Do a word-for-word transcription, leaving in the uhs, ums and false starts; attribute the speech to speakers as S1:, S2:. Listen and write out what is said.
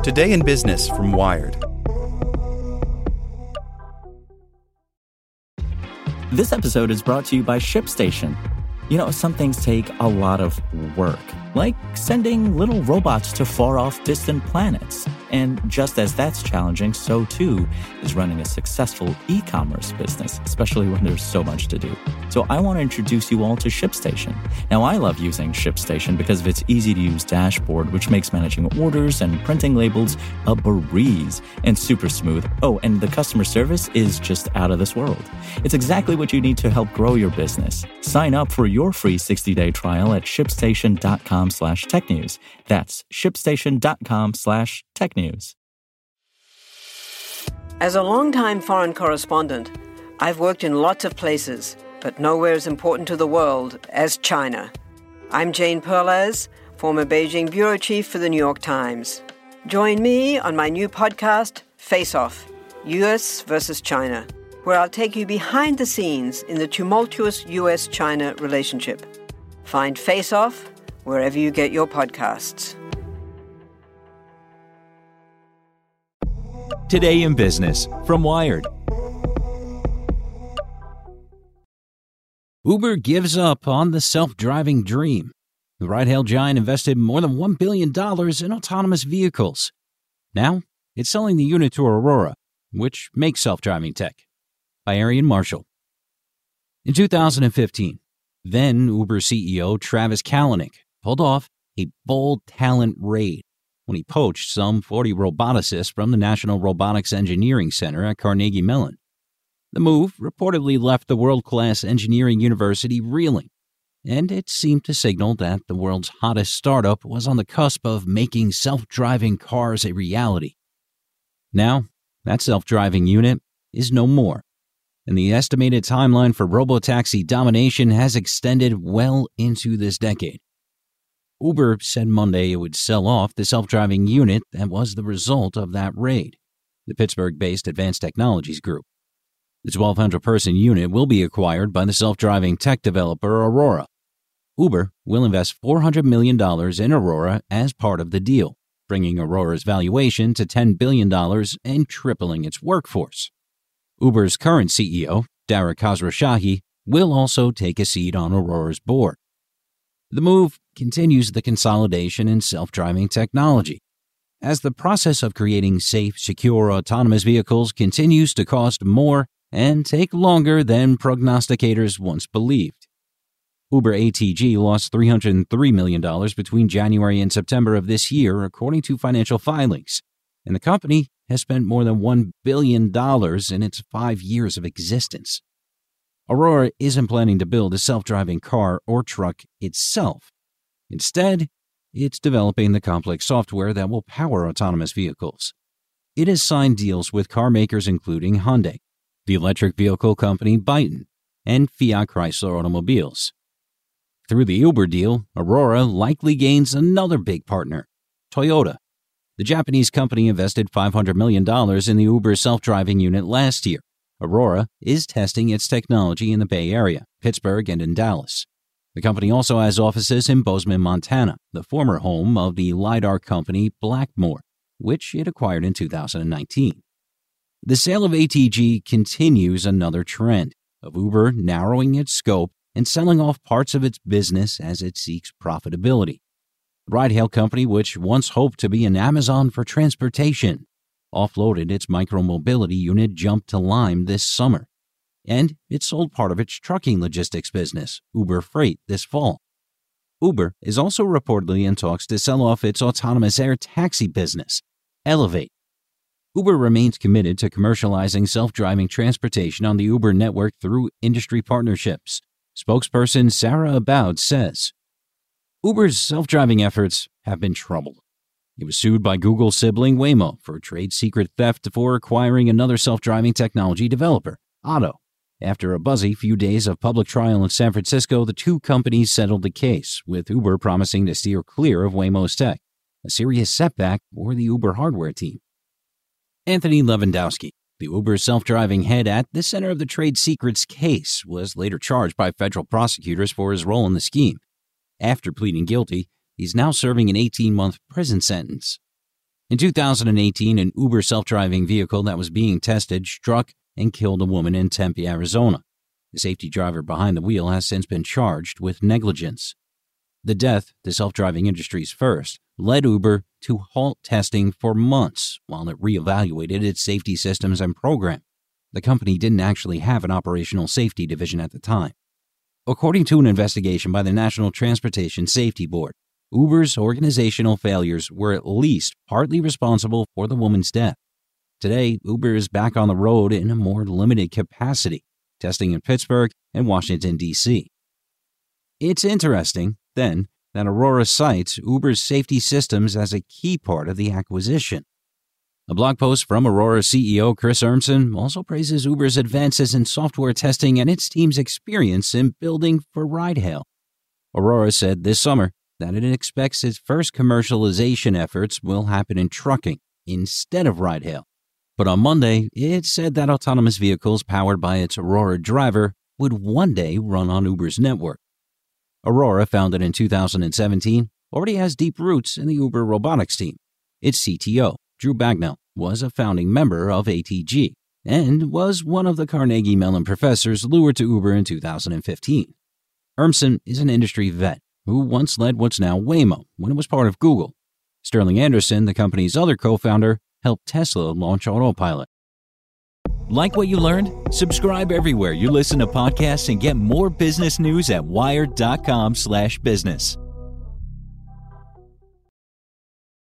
S1: Today in Business from Wired.
S2: This episode is brought to you by ShipStation. You know, some things take a lot of work, like sending little robots to far-off distant planets. And just as that's challenging, so too is running a successful e-commerce business, especially when there's so much to do. So I want to introduce you all to ShipStation. Now, I love using ShipStation because of its easy-to-use dashboard, which makes managing orders and printing labels a breeze and super smooth. Oh, and the customer service is just out of this world. It's exactly what you need to help grow your business. Sign up for your free sixty-day trial at shipstation.com slash tech news. That's shipstation.com slash tech news.
S3: As a longtime foreign correspondent, I've worked in lots of places, but nowhere as important to the world as China. I'm Jane Perlez, former Beijing bureau chief for the New York Times. Join me on my new podcast, Face Off, U S versus China, where I'll take you behind the scenes in the tumultuous U S China relationship. Find Face Off wherever you get your podcasts.
S4: Today in Business from Wired. Uber gives up on the self-driving dream. The ride-hail giant invested more than one billion dollars in autonomous vehicles. Now, it's selling the unit to Aurora, which makes self-driving tech. By Arian Marshall. In two thousand fifteen, then Uber C E O Travis Kalanick pulled off a bold talent raid when he poached some forty roboticists from the National Robotics Engineering Center at Carnegie Mellon. The move reportedly left the world-class engineering university reeling, and it seemed to signal that the world's hottest startup was on the cusp of making self-driving cars a reality. Now, that self-driving unit is no more, and the estimated timeline for robotaxi domination has extended well into this decade. Uber said Monday it would sell off the self-driving unit that was the result of that raid, the Pittsburgh-based Advanced Technologies Group. The twelve hundred person unit will be acquired by the self-driving tech developer Aurora. Uber will invest four hundred million dollars in Aurora as part of the deal, bringing Aurora's valuation to ten billion dollars and tripling its workforce. Uber's current C E O, Dara Khosrowshahi, will also take a seat on Aurora's board. The move continues the consolidation in self-driving technology, as the process of creating safe, secure, autonomous vehicles continues to cost more and take longer than prognosticators once believed. Uber A T G lost three hundred three million dollars between January and September of this year, according to financial filings, and the company has spent more than one billion dollars in its five years of existence. Aurora isn't planning to build a self-driving car or truck itself. Instead, it's developing the complex software that will power autonomous vehicles. It has signed deals with car makers including Hyundai, the electric vehicle company Byton, and Fiat Chrysler Automobiles. Through the Uber deal, Aurora likely gains another big partner, Toyota. The Japanese company invested five hundred million dollars in the Uber self-driving unit last year. Aurora is testing its technology in the Bay Area, Pittsburgh, and in Dallas. The company also has offices in Bozeman, Montana, the former home of the LiDAR company Blackmore, which it acquired in two thousand nineteen. The sale of A T G continues another trend of Uber narrowing its scope and selling off parts of its business as it seeks profitability. The ride-hail company, which once hoped to be an Amazon for transportation, offloaded its micromobility unit Jump to Lime this summer, and it sold part of its trucking logistics business, Uber Freight, this fall. Uber is also reportedly in talks to sell off its autonomous air taxi business, Elevate. Uber remains committed to commercializing self-driving transportation on the Uber network through industry partnerships. Spokesperson Sarah Aboud says, Uber's self-driving efforts have been troubled. It was sued by Google sibling Waymo for trade secret theft for acquiring another self-driving technology developer, Otto. After a buzzy few days of public trial in San Francisco, the two companies settled the case, with Uber promising to steer clear of Waymo's tech, a serious setback for the Uber hardware team. Anthony Levandowski, the Uber self-driving head at the center of the trade secrets case, was later charged by federal prosecutors for his role in the scheme. After pleading guilty, he's now serving an eighteen-month prison sentence. In two thousand eighteen, an Uber self-driving vehicle that was being tested struck and killed a woman in Tempe, Arizona. The safety driver behind the wheel has since been charged with negligence. The death, the self-driving industry's first, led Uber to halt testing for months while it reevaluated its safety systems and program. The company didn't actually have an operational safety division at the time. According to an investigation by the National Transportation Safety Board, Uber's organizational failures were at least partly responsible for the woman's death. Today, Uber is back on the road in a more limited capacity, testing in Pittsburgh and Washington, D C It's interesting, then, that Aurora cites Uber's safety systems as a key part of the acquisition. A blog post from Aurora C E O Chris Urmson also praises Uber's advances in software testing and its team's experience in building for ride-hail. Aurora said this summer that it expects its first commercialization efforts will happen in trucking instead of ride-hail. But on Monday, it said that autonomous vehicles powered by its Aurora Driver would one day run on Uber's network. Aurora, founded in two thousand seventeen, already has deep roots in the Uber robotics team. Its C T O, Drew Bagnell, was a founding member of A T G and was one of the Carnegie Mellon professors lured to Uber in two thousand fifteen. Urmson is an industry vet who once led what's now Waymo when it was part of Google. Sterling Anderson, the company's other co-founder, helped Tesla launch Autopilot.
S2: Like what you learned? Subscribe everywhere you listen to podcasts and get more business news at wired.com slash business.